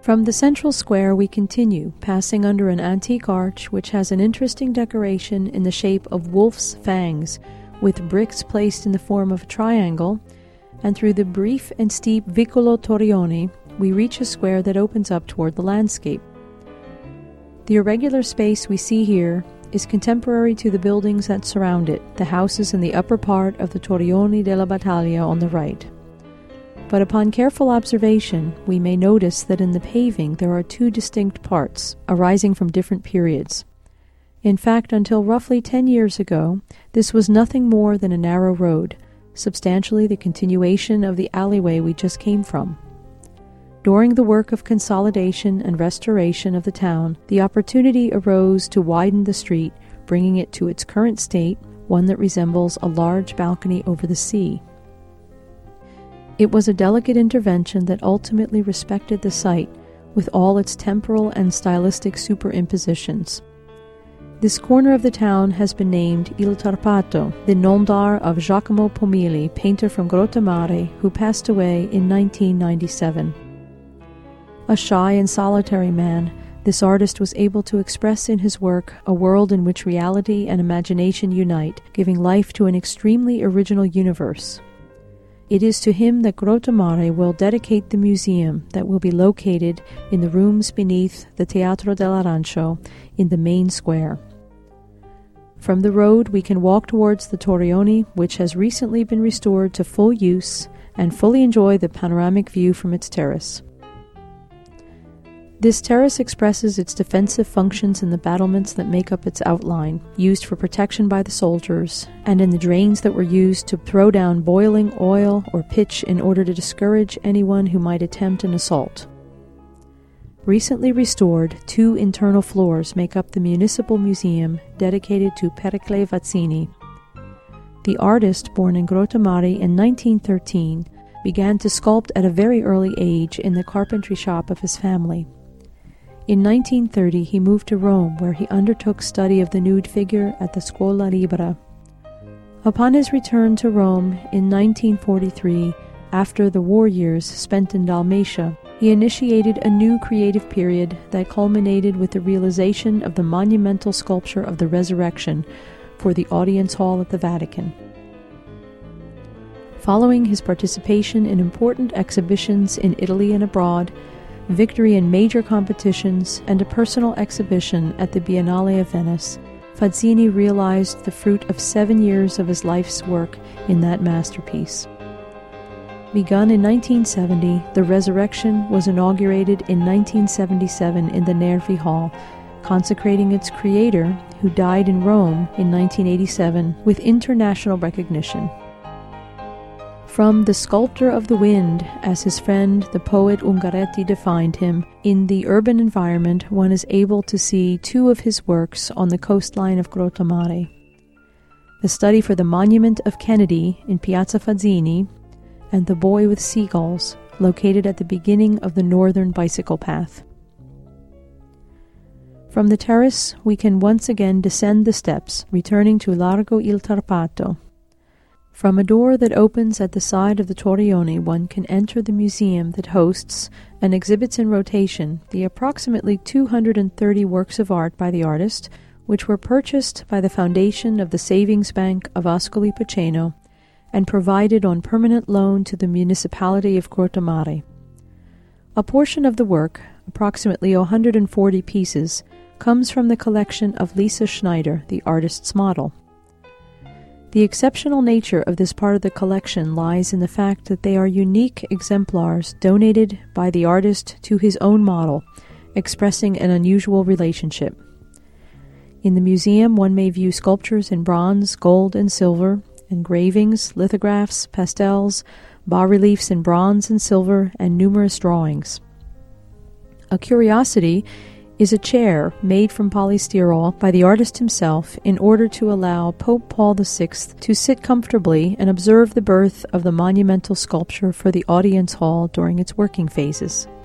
From the central square we continue, passing under an antique arch which has an interesting decoration in the shape of wolf's fangs, with bricks placed in the form of a triangle, and through the brief and steep Vicolo Torrioni we reach a square that opens up toward the landscape. The irregular space we see here is contemporary to the buildings that surround it, the houses in the upper part of the Torrioni della Battaglia on the right. But upon careful observation, we may notice that in the paving there are two distinct parts, arising from different periods. In fact, until roughly 10 years ago, this was nothing more than a narrow road, substantially the continuation of the alleyway we just came from. During the work of consolidation and restoration of the town, the opportunity arose to widen the street, bringing it to its current state, one that resembles a large balcony over the sea. It was a delicate intervention that ultimately respected the site, with all its temporal and stylistic superimpositions. This corner of the town has been named Il Tarpato, the nom d'art of Giacomo Pomili, painter from Grottammare, who passed away in 1997. A shy and solitary man, this artist was able to express in his work a world in which reality and imagination unite, giving life to an extremely original universe. It is to him that Grottammare will dedicate the museum that will be located in the rooms beneath the Teatro dell'Arancio in the main square. From the road we can walk towards the Torrioni, which has recently been restored to full use, and fully enjoy the panoramic view from its terrace. This terrace expresses its defensive functions in the battlements that make up its outline, used for protection by the soldiers, and in the drains that were used to throw down boiling oil or pitch in order to discourage anyone who might attempt an assault. Recently restored, 2 internal floors make up the municipal museum dedicated to Pericle Vazzini. The artist, born in Grottammare in 1913, began to sculpt at a very early age in the carpentry shop of his family. In 1930 he moved to Rome, where he undertook study of the nude figure at the Scuola Libera. Upon his return to Rome in 1943, after the war years spent in Dalmatia, he initiated a new creative period that culminated with the realization of the monumental sculpture of the Resurrection for the Audience Hall at the Vatican. Following his participation in important exhibitions in Italy and abroad, victory in major competitions, and a personal exhibition at the Biennale of Venice, Fazzini realized the fruit of 7 years of his life's work in that masterpiece. Begun in 1970, the Resurrection was inaugurated in 1977 in the Nervi Hall, consecrating its creator, who died in Rome in 1987, with international recognition. From the sculptor of the wind, as his friend the poet Ungaretti defined him, in the urban environment one is able to see 2 of his works on the coastline of Grottammare. The study for the Monument of Kennedy in Piazza Fazzini, and The Boy with Seagulls, located at the beginning of the northern bicycle path. From the terrace we can once again descend the steps, returning to Largo il Tarpato. From a door that opens at the side of the Torrioni one can enter the museum that hosts and exhibits in rotation the approximately 230 works of art by the artist, which were purchased by the foundation of the Savings Bank of Ascoli Piceno and provided on permanent loan to the municipality of Grottammare. A portion of the work, approximately 140 pieces, comes from the collection of Lisa Schneider, the artist's model. The exceptional nature of this part of the collection lies in the fact that they are unique exemplars donated by the artist to his own model, expressing an unusual relationship. In the museum one may view sculptures in bronze, gold, and silver, engravings, lithographs, pastels, bas-reliefs in bronze and silver, and numerous drawings. A curiosity is a chair made from polystyrol by the artist himself in order to allow Pope Paul VI to sit comfortably and observe the birth of the monumental sculpture for the audience hall during its working phases.